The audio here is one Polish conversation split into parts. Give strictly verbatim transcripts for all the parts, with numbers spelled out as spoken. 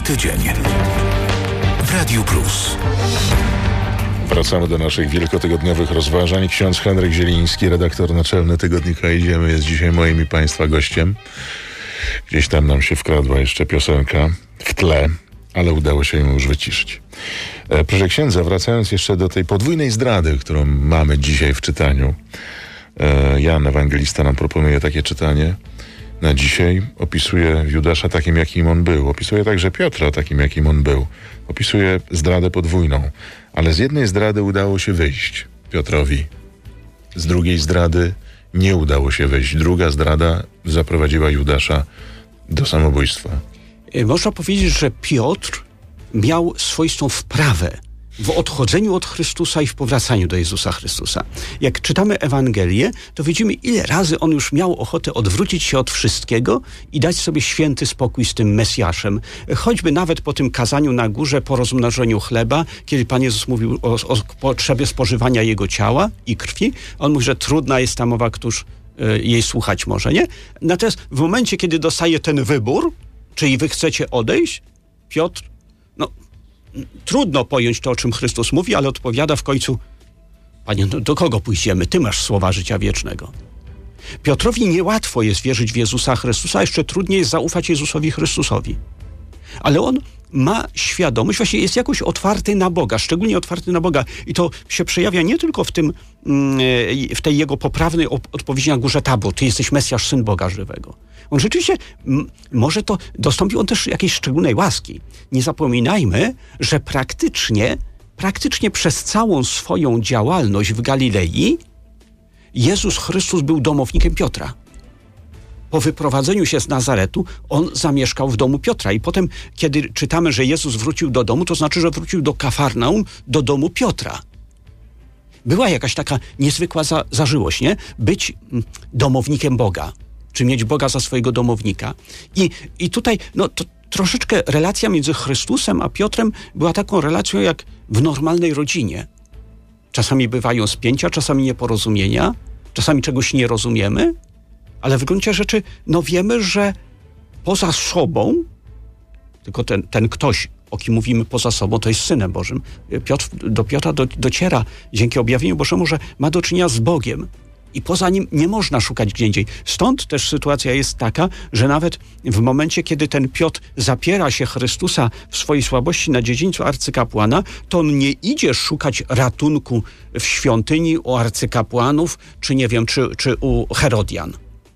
tydzień w Radiu Plus. Wracamy do naszych wielkotygodniowych rozważań. Ksiądz Henryk Zieliński, redaktor naczelny tygodnika Idziemy, jest dzisiaj moim i Państwa gościem. Gdzieś tam nam się wkradła jeszcze piosenka w tle, ale udało się ją już wyciszyć. E, proszę księdza, wracając jeszcze do tej podwójnej zdrady, którą mamy dzisiaj w czytaniu. E, Jan Ewangelista nam proponuje takie czytanie na dzisiaj. Opisuje Judasza takim, jakim on był. Opisuje także Piotra takim, jakim on był. Opisuje zdradę podwójną. Ale z jednej zdrady udało się wyjść Piotrowi. Z drugiej zdrady nie udało się wyjść. Druga zdrada zaprowadziła Judasza do samobójstwa. Można powiedzieć, że Piotr miał swoistą wprawę w odchodzeniu od Chrystusa i w powracaniu do Jezusa Chrystusa. Jak czytamy Ewangelię, to widzimy, ile razy on już miał ochotę odwrócić się od wszystkiego i dać sobie święty spokój z tym Mesjaszem. Choćby nawet po tym kazaniu na górze, po rozmnożeniu chleba, kiedy Pan Jezus mówił o, o potrzebie spożywania Jego ciała i krwi, on mówi, że trudna jest ta mowa, któż y, jej słuchać może, nie? Natomiast w momencie, kiedy dostaje ten wybór, czyli wy chcecie odejść, Piotr, no, trudno pojąć to, o czym Chrystus mówi, ale odpowiada w końcu: Panie, no, do kogo pójdziemy? Ty masz słowa życia wiecznego. Piotrowi niełatwo jest wierzyć w Jezusa Chrystusa, a jeszcze trudniej jest zaufać Jezusowi Chrystusowi. Ale on ma świadomość, właśnie jest jakoś otwarty na Boga, szczególnie otwarty na Boga. I to się przejawia nie tylko w tym, w tej jego poprawnej odpowiedzi na górze Tabor: Ty jesteś Mesjasz, Syn Boga żywego. On rzeczywiście, m, może to dostąpił on też jakiejś szczególnej łaski. Nie zapominajmy, że praktycznie, praktycznie przez całą swoją działalność w Galilei Jezus Chrystus był domownikiem Piotra. Po wyprowadzeniu się z Nazaretu on zamieszkał w domu Piotra i potem, kiedy czytamy, że Jezus wrócił do domu, to znaczy, że wrócił do Kafarnaum, do domu Piotra. Była jakaś taka niezwykła za, zażyłość, nie? Być mm, domownikiem Boga, czy mieć Boga za swojego domownika. I, i tutaj no, to troszeczkę relacja między Chrystusem a Piotrem była taką relacją jak w normalnej rodzinie. Czasami bywają spięcia, czasami nieporozumienia, czasami czegoś nie rozumiemy, ale w gruncie rzeczy no wiemy, że poza sobą, tylko ten, ten ktoś, o kim mówimy poza sobą, to jest Synem Bożym. Piotr, do Piotra do, dociera dzięki objawieniu Bożemu, że ma do czynienia z Bogiem. I poza nim nie można szukać gdzie indziej. Stąd też sytuacja jest taka, że nawet w momencie, kiedy ten Piotr zapiera się Chrystusa w swojej słabości na dziedzińcu arcykapłana, to on nie idzie szukać ratunku w świątyni u arcykapłanów, czy nie wiem, czy, czy u Herodian.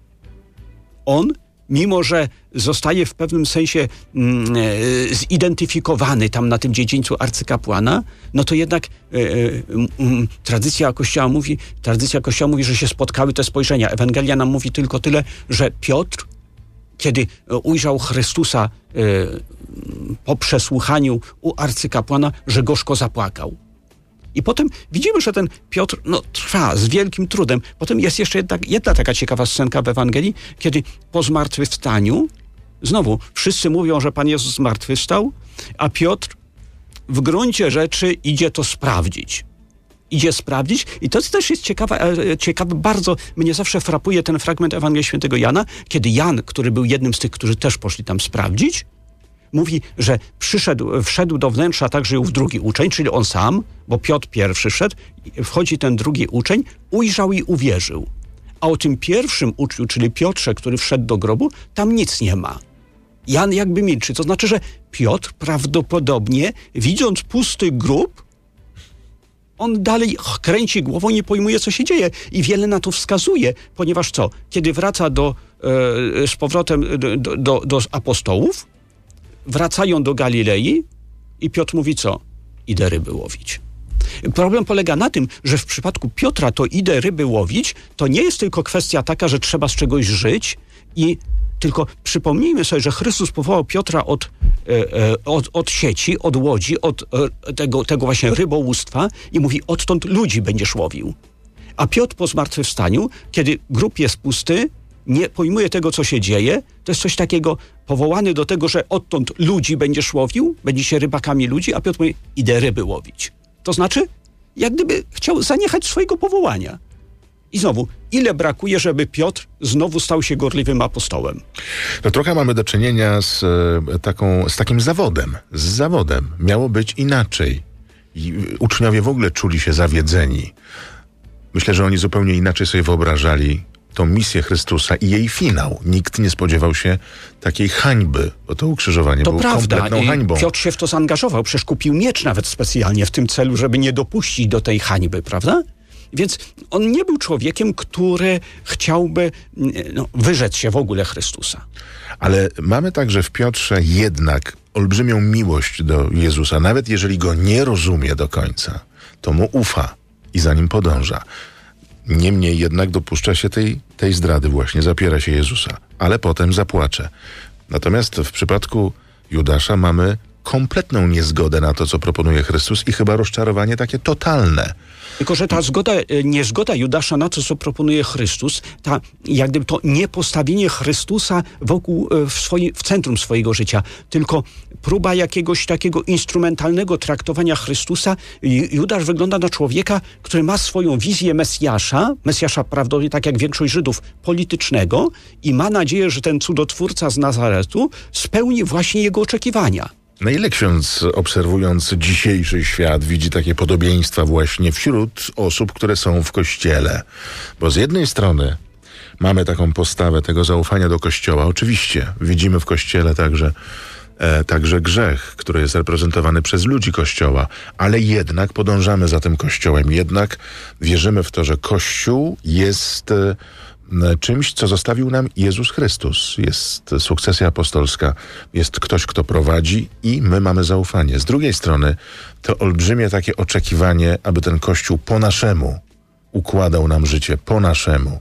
On, mimo że zostaje w pewnym sensie mm, e, zidentyfikowany tam na tym dziedzińcu arcykapłana, no to jednak e, e, m, tradycja Kościoła mówi, tradycja Kościoła mówi, że się spotkały te spojrzenia. Ewangelia nam mówi tylko tyle, że Piotr, kiedy ujrzał Chrystusa e, po przesłuchaniu u arcykapłana, że gorzko zapłakał. I potem widzimy, że ten Piotr no, trwa z wielkim trudem. Potem jest jeszcze jedna, jedna taka ciekawa scenka w Ewangelii, kiedy po zmartwychwstaniu, znowu wszyscy mówią, że Pan Jezus zmartwychwstał, a Piotr w gruncie rzeczy idzie to sprawdzić. Idzie sprawdzić i to też jest ciekawe, ciekawe, bardzo mnie zawsze frapuje ten fragment Ewangelii Świętego Jana, kiedy Jan, który był jednym z tych, którzy też poszli tam sprawdzić, mówi, że przyszedł, wszedł do wnętrza także ów drugi uczeń, czyli on sam, bo Piotr pierwszy szedł, wchodzi ten drugi uczeń, ujrzał i uwierzył. A o tym pierwszym uczniu, czyli Piotrze, który wszedł do grobu, tam nic nie ma. Jan jakby milczy, to znaczy, że Piotr prawdopodobnie, widząc pusty grób, on dalej kręci głową, nie pojmuje, co się dzieje. I wiele na to wskazuje, ponieważ co? Kiedy wraca do, e, z powrotem do, do, do apostołów, wracają do Galilei i Piotr mówi co? Idę ryby łowić. Problem polega na tym, że w przypadku Piotra to idę ryby łowić, to nie jest tylko kwestia taka, że trzeba z czegoś żyć, i tylko przypomnijmy sobie, że Chrystus powołał Piotra od, e, od, od sieci, od łodzi, od e, tego, tego właśnie rybołówstwa i mówi: odtąd ludzi będziesz łowił. A Piotr po zmartwychwstaniu, kiedy grób jest pusty, nie pojmuje tego, co się dzieje, to jest coś takiego powołany do tego, że odtąd ludzi będziesz łowił, będziecie rybakami ludzi, a Piotr mówi: idę ryby łowić. To znaczy, jak gdyby chciał zaniechać swojego powołania. I znowu, ile brakuje, żeby Piotr znowu stał się gorliwym apostołem? No trochę mamy do czynienia z, e, taką, z takim zawodem. Z zawodem. Miało być inaczej. I uczniowie w ogóle czuli się zawiedzeni. Myślę, że oni zupełnie inaczej sobie wyobrażali tą misję Chrystusa i jej finał. Nikt nie spodziewał się takiej hańby, bo to ukrzyżowanie to było prawda. kompletną hańbą. Piotr się w to zaangażował, przecież kupił miecz nawet specjalnie w tym celu, żeby nie dopuścić do tej hańby, prawda? Więc on nie był człowiekiem, który chciałby no, wyrzec się w ogóle Chrystusa. Ale mamy także w Piotrze jednak olbrzymią miłość do Jezusa. Nawet jeżeli go nie rozumie do końca, to mu ufa i za nim podąża. Niemniej jednak dopuszcza się tej, tej zdrady właśnie, zapiera się Jezusa, ale potem zapłacze. Natomiast w przypadku Judasza mamy kompletną niezgodę na to, co proponuje Chrystus i chyba rozczarowanie takie totalne. Tylko że ta zgoda, niezgoda Judasza na to, co proponuje Chrystus, ta, jak gdyby to niepostawienie Chrystusa wokół, w, swoim, w centrum swojego życia, tylko próba jakiegoś takiego instrumentalnego traktowania Chrystusa. Judasz wygląda na człowieka, który ma swoją wizję Mesjasza, Mesjasza prawdopodobnie tak jak większość Żydów, politycznego i ma nadzieję, że ten cudotwórca z Nazaretu spełni właśnie jego oczekiwania. Na ile ksiądz, obserwując dzisiejszy świat, widzi takie podobieństwa właśnie wśród osób, które są w Kościele? Bo z jednej strony mamy taką postawę tego zaufania do Kościoła. Oczywiście widzimy w Kościele także, e, także grzech, który jest reprezentowany przez ludzi Kościoła, ale jednak podążamy za tym Kościołem. Jednak wierzymy w to, że Kościół jest e, czymś, co zostawił nam Jezus Chrystus. Jest sukcesja apostolska, jest ktoś, kto prowadzi i my mamy zaufanie. Z drugiej strony to olbrzymie takie oczekiwanie, aby ten Kościół po naszemu układał nam życie, po naszemu.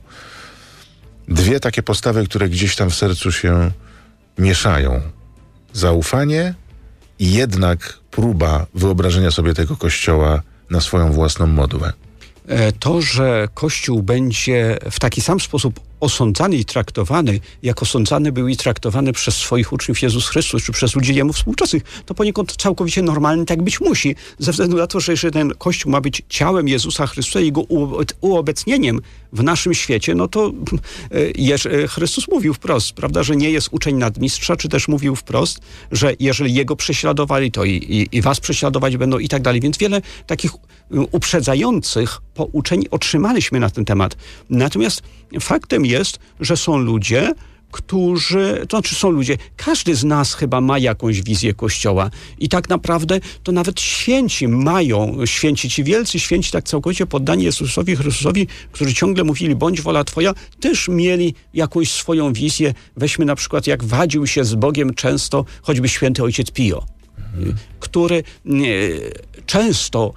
Dwie takie postawy, które gdzieś tam w sercu się mieszają. Zaufanie i jednak próba wyobrażenia sobie tego Kościoła na swoją własną modłę. To, że Kościół będzie w taki sam sposób osądzany i traktowany, jak osądzany był i traktowany przez swoich uczniów Jezus Chrystus, czy przez ludzi Jemu współczesnych, to poniekąd całkowicie normalny, tak być musi, ze względu na to, że jeżeli ten Kościół ma być ciałem Jezusa Chrystusa i Jego uobecnieniem w naszym świecie, no to Chrystus mówił wprost, prawda, że nie jest uczeń nadmistrza, czy też mówił wprost, że jeżeli Jego prześladowali, to i, i, i was prześladować będą i tak dalej. Więc wiele takich uprzedzających pouczeń otrzymaliśmy na ten temat. Natomiast faktem jest, że są ludzie, którzy, to znaczy są ludzie, każdy z nas chyba ma jakąś wizję Kościoła i tak naprawdę to nawet święci mają, święci ci wielcy, święci tak całkowicie poddani Jezusowi Chrystusowi, którzy ciągle mówili, bądź wola Twoja, też mieli jakąś swoją wizję. Weźmy na przykład, jak wadził się z Bogiem często choćby święty ojciec Pio, mhm. który często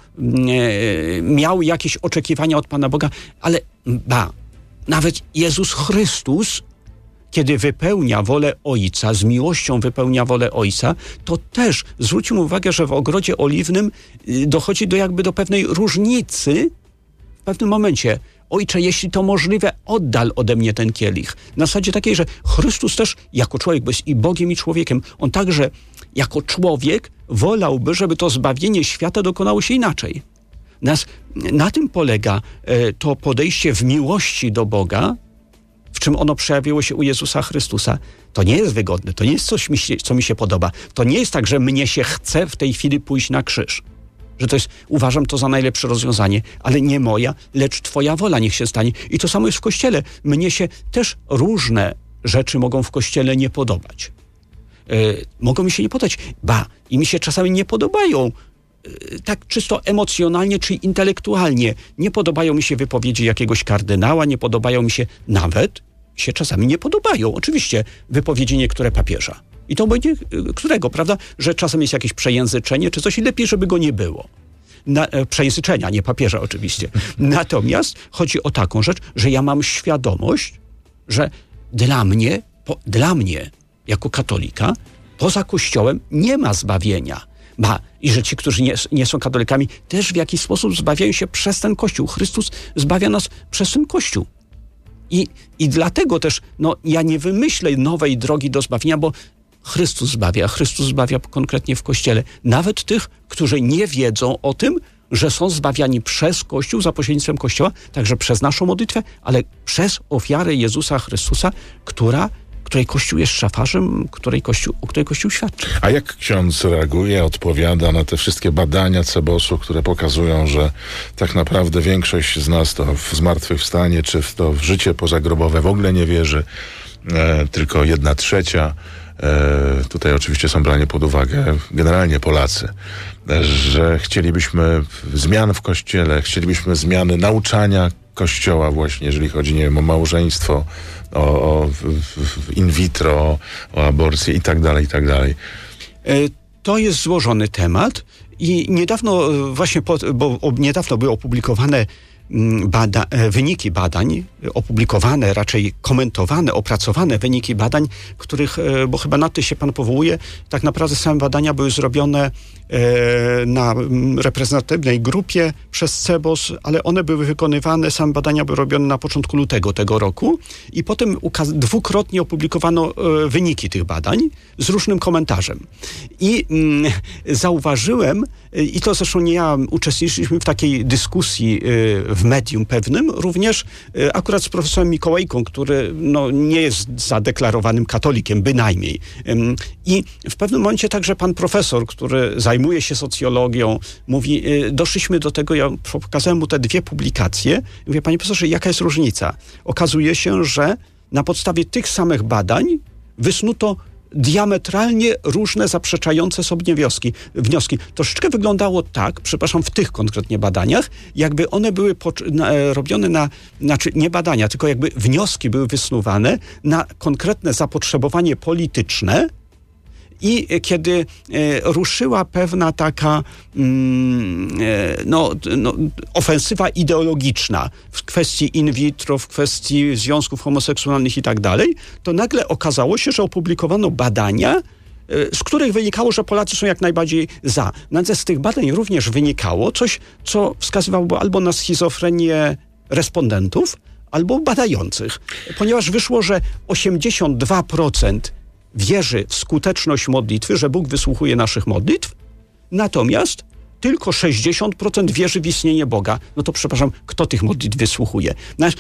miał jakieś oczekiwania od Pana Boga, ale ba, nawet Jezus Chrystus, kiedy wypełnia wolę Ojca, z miłością wypełnia wolę Ojca, to też zwróćmy uwagę, że w ogrodzie oliwnym dochodzi do jakby do pewnej różnicy w pewnym momencie. Ojcze, jeśli to możliwe, oddal ode mnie ten kielich. Na zasadzie takiej, że Chrystus też jako człowiek, bo jest i Bogiem, i człowiekiem, on także jako człowiek wolałby, żeby to zbawienie świata dokonało się inaczej. Nas, na tym polega e, to podejście w miłości do Boga, w czym ono przejawiło się u Jezusa Chrystusa. To nie jest wygodne, to nie jest coś, mi się, co mi się podoba. To nie jest tak, że mnie się chce w tej chwili pójść na krzyż. Że to jest, uważam to za najlepsze rozwiązanie, ale nie moja, lecz Twoja wola niech się stanie. I to samo jest w Kościele. Mnie się też różne rzeczy mogą w Kościele nie podobać. Yy, mogą mi się nie podobać. Ba, i mi się czasami nie podobają tak czysto emocjonalnie czy intelektualnie. Nie podobają mi się wypowiedzi jakiegoś kardynała, nie podobają mi się nawet, się czasami nie podobają, oczywiście, wypowiedzi niektóre papieża. I to będzie którego, prawda? Że czasem jest jakieś przejęzyczenie czy coś i lepiej, żeby go nie było. Na, e, przejęzyczenia, nie papieża oczywiście. Natomiast chodzi o taką rzecz, że ja mam świadomość, że dla mnie, po, dla mnie jako katolika, poza Kościołem nie ma zbawienia. Ba, i że ci, którzy nie, nie są katolikami, też w jakiś sposób zbawiają się przez ten Kościół. Chrystus zbawia nas przez ten Kościół. I, i dlatego też no, ja nie wymyślę nowej drogi do zbawienia, bo Chrystus zbawia. Chrystus zbawia konkretnie w Kościele. Nawet tych, którzy nie wiedzą o tym, że są zbawiani przez Kościół, za pośrednictwem Kościoła, także przez naszą modlitwę, ale przez ofiarę Jezusa Chrystusa, która której Kościół jest szafarzem, której Kościół, o której Kościół świadczy. A jak ksiądz reaguje, odpowiada na te wszystkie badania Cebosu, które pokazują, że tak naprawdę większość z nas to w zmartwychwstanie, czy w to w życie pozagrobowe w ogóle nie wierzy, e, tylko jedna trzecia. E, tutaj oczywiście są brani pod uwagę generalnie Polacy, e, że chcielibyśmy zmian w Kościele, chcielibyśmy zmiany nauczania Kościoła właśnie, jeżeli chodzi, nie wiem, o małżeństwo, o, o in vitro, o aborcję i tak dalej, i tak dalej. To jest złożony temat i niedawno właśnie, po, bo niedawno były opublikowane Bada, wyniki badań, opublikowane, raczej komentowane, opracowane wyniki badań, których, bo chyba na ty się pan powołuje, tak naprawdę same badania były zrobione na reprezentatywnej grupie przez Cebos, ale one były wykonywane, same badania były robione na początku lutego tego roku i potem ukaz- dwukrotnie opublikowano wyniki tych badań z różnym komentarzem. I mm, zauważyłem, i to zresztą nie ja, uczestniczyliśmy w takiej dyskusji w medium pewnym, również akurat z profesorem Mikołajką, który no, nie jest zadeklarowanym katolikiem, bynajmniej. I w pewnym momencie także pan profesor, który zajmuje się socjologią, mówi, doszliśmy do tego, ja pokazałem mu te dwie publikacje, mówię, panie profesorze, jaka jest różnica? Okazuje się, że na podstawie tych samych badań wysnuto diametralnie różne, zaprzeczające sobie wnioski. wnioski. Troszeczkę wyglądało tak, przepraszam, w tych konkretnie badaniach, jakby one były po, na, robione na, znaczy nie badania, tylko jakby wnioski były wysnuwane na konkretne zapotrzebowanie polityczne i kiedy e, ruszyła pewna taka mm, e, no, no, ofensywa ideologiczna w kwestii in vitro, w kwestii związków homoseksualnych i tak dalej, to nagle okazało się, że opublikowano badania, e, z których wynikało, że Polacy są jak najbardziej za. Nawet z tych badań również wynikało coś, co wskazywałoby albo na schizofrenię respondentów, albo badających. Ponieważ wyszło, że osiemdziesiąt dwa procent wierzy w skuteczność modlitwy, że Bóg wysłuchuje naszych modlitw, natomiast tylko sześćdziesiąt procent wierzy w istnienie Boga. No to przepraszam, kto tych modlitw wysłuchuje?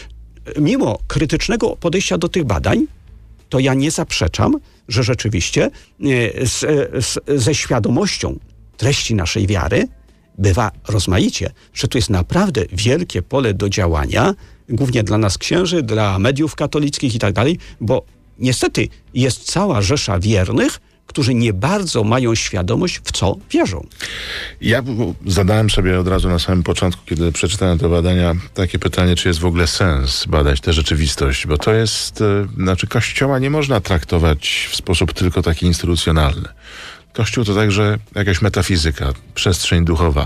Mimo krytycznego podejścia do tych badań, to ja nie zaprzeczam, że rzeczywiście z, z, ze świadomością treści naszej wiary bywa rozmaicie, że to jest naprawdę wielkie pole do działania, głównie dla nas księży, dla mediów katolickich i tak dalej, bo niestety jest cała rzesza wiernych, którzy nie bardzo mają świadomość, w co wierzą. Ja zadałem sobie od razu na samym początku, kiedy przeczytałem te badania, takie pytanie, czy jest w ogóle sens badać tę rzeczywistość, bo to jest, znaczy Kościoła nie można traktować w sposób tylko taki instytucjonalny. Kościół to także jakaś metafizyka, przestrzeń duchowa.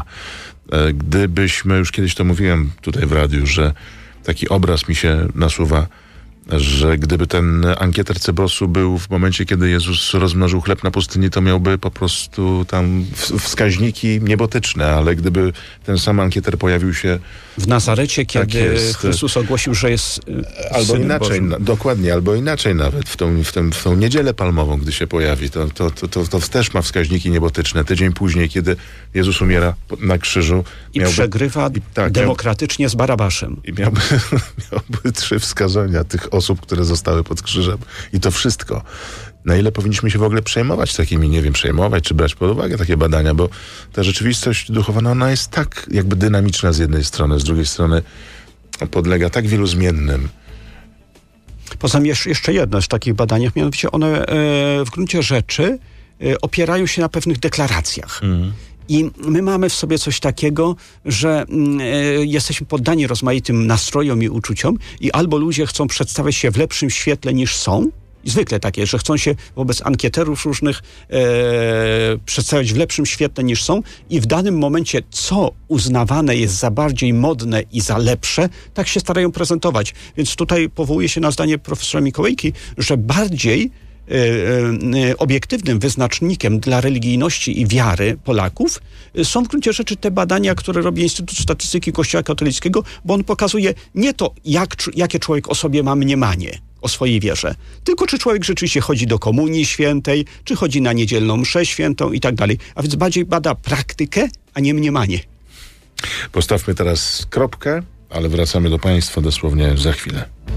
Gdybyśmy, już kiedyś to mówiłem tutaj w radiu, że taki obraz mi się nasuwa, że gdyby ten ankieter Cebosu był w momencie, kiedy Jezus rozmnożył chleb na pustyni, to miałby po prostu tam wskaźniki niebotyczne, ale gdyby ten sam ankieter pojawił się w Nazarecie, kiedy jest, Chrystus ogłosił, że jest albo inaczej, na, dokładnie, albo inaczej nawet, w tą, w, tą, w tą niedzielę palmową, gdy się pojawi, to, to, to, to, to też ma wskaźniki niebotyczne. Tydzień później, kiedy Jezus umiera na krzyżu i miałby, przegrywa i, tak, demokratycznie miał, z Barabaszem. I miałby, miałby trzy wskazania tych osób, które zostały pod krzyżem. I to wszystko. Na ile powinniśmy się w ogóle przejmować takimi, nie wiem, przejmować, czy brać pod uwagę takie badania, bo ta rzeczywistość duchowa, no ona jest tak jakby dynamiczna z jednej strony, z drugiej strony podlega tak wielu zmiennym. Poza tym jeszcze jedno z takich badaniach, mianowicie one w gruncie rzeczy opierają się na pewnych deklaracjach. Mm. I my mamy w sobie coś takiego, że y, jesteśmy poddani rozmaitym nastrojom i uczuciom i albo ludzie chcą przedstawiać się w lepszym świetle niż są, i zwykle takie, że chcą się wobec ankieterów różnych e, przedstawiać w lepszym świetle niż są i w danym momencie, co uznawane jest za bardziej modne i za lepsze, tak się starają prezentować. Więc tutaj powołuje się na zdanie profesora Mikołajki, że bardziej e, e, obiektywnym wyznacznikiem dla religijności i wiary Polaków są w gruncie rzeczy te badania, które robi Instytut Statystyki Kościoła Katolickiego, bo on pokazuje nie to, jak, jakie człowiek o sobie ma mniemanie o swojej wierze, tylko czy człowiek rzeczywiście chodzi do komunii świętej, czy chodzi na niedzielną mszę świętą i tak dalej. A więc bardziej bada praktykę, a nie mniemanie. Postawmy teraz kropkę, ale wracamy do Państwa dosłownie za chwilę.